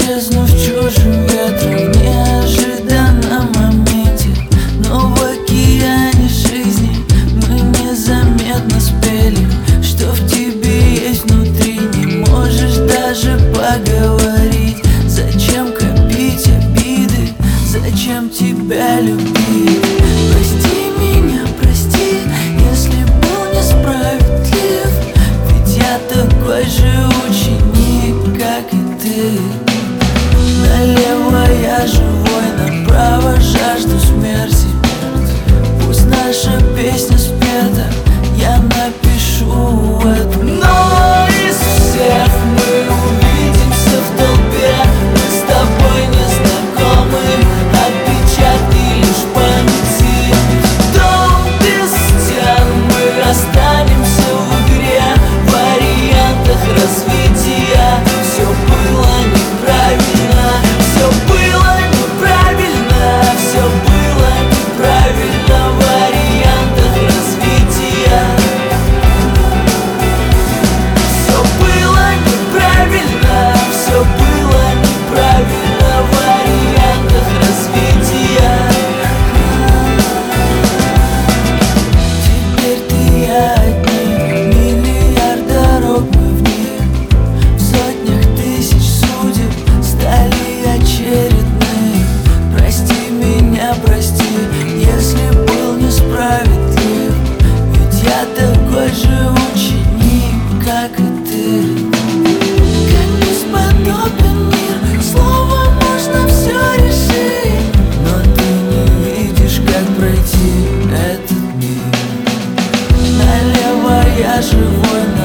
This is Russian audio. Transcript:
исчезнув чужим ветром в неожиданном моменте. Но в океане жизни мы незаметно спели, что в тебе есть внутри. Не можешь даже поговорить. Зачем копить обиды? Зачем тебя любить? Прости меня, прости, если был несправедлив. Ведь я такой же ученик, как и ты. Налево я живой, направо жажду смерти. Пусть наша песня спета, я напишу эту. Но из всех мы увидимся в толпе. Мы с тобой не знакомы, отпечатки лишь памяти. Дом без стен, мы останемся в игре, в вариантах развития. Все было неправильно, все было неправильно, все было неправильно в вариантах развития. Все было неправильно, все было неправильно в вариантах развития. Теперь ты и я одни, миллиард дорог мы в них, в сотнях тысяч судеб стали очередные. Прости меня, прости, если был несправедлив. Ведь я такой же ученик, как и ты. Как бесподобен мир, словом можно все решить. Но ты не видишь, как пройти этот мир. Налево я живой,